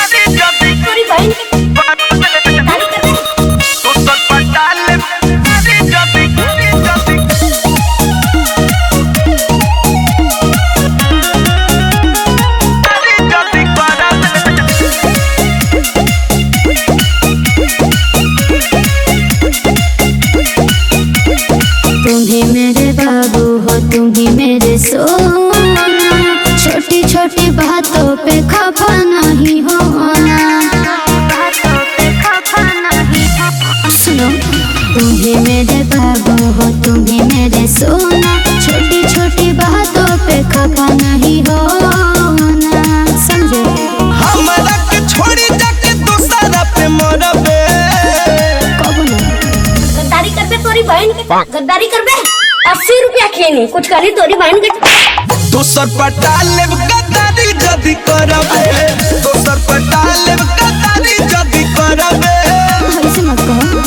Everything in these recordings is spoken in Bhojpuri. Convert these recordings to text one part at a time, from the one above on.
तोरी बहन के दाढ़ी कर तुम ही मेरे बाबू हो, तुम ही मेरे सोना, छोटी छोटी बातों पे खफा नहीं होना। सुनो, तुम ही मेरे बाबू हो, तुम ही मेरे सोना, छोटी छोटी बातों पे खफा नहीं होना। समझे? हमरा के छोड़ी जाके दूसरा पे मरबे। कब ना गद्दारी कर बे तोरी बहन के गद्दारी कर बे 80 रुपया खेनी कुछ करी तोरी बहन के दोसर पटा लेब गद्दारी जदी करबे। दोसर पटा लेब गद्दारी जदी करबे। ऐसे मत कहो।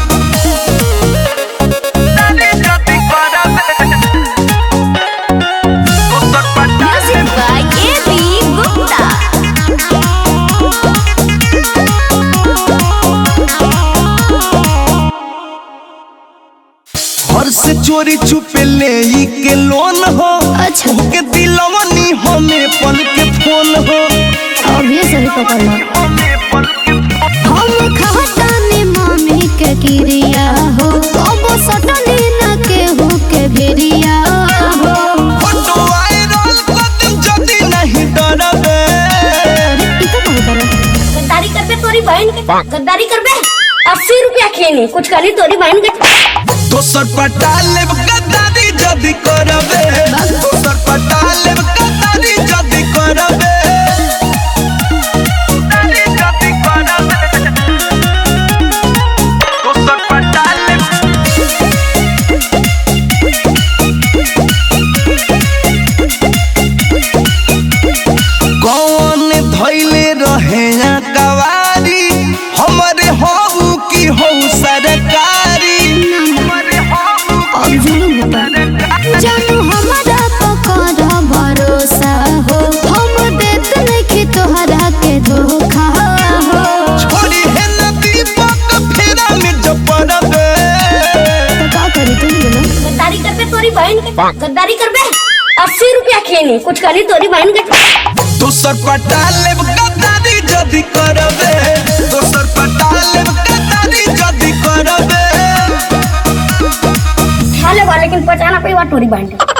Music by AB Gupta. घर से चोरी छुपे ले ई के लोन हो। अच्छा। के दिलवनी हमें पल के फोन हो। अभी सही पकड़ लो। हम खातानी मम्मी के क्रिया हो, अब सटनी न केहू के भिरिया हो। फोटो वायरल कर तुम जदी नहीं डरबे। ई तो कहो करे। गद्दारी कर बे तोरी बहन के गद्दारी कर बे 80 रुपया खेनी कुछ करी तोरी बहन के दोसर पटा लेब गद्दारी जदी करबे। दोसर पटा लेब गद्दारी जदी करबे। दोसर पटा लेब कौन धैले रहे कवारी हमरे हो की हो सरकारी। अब जुलुम होता। जानू हमारा पकड़ भरोसा हो, हम देत नहीं तोहरा के धोखा हो। छोड़ी है नदी पक फेरा में जपरबे। तो का करी तुम बोलो? गद्दारी कर बे तोरी बहन के गद्दारी कर बे 80 रुपया खेनी कुछ करी तोरी बहन के दोसर पटा लेब गद्दारी जदी करबे। दोसर पटा लेब गद्दारी जदी करबे। खा लेवा लेकिन पचाना पे तोरी बहन के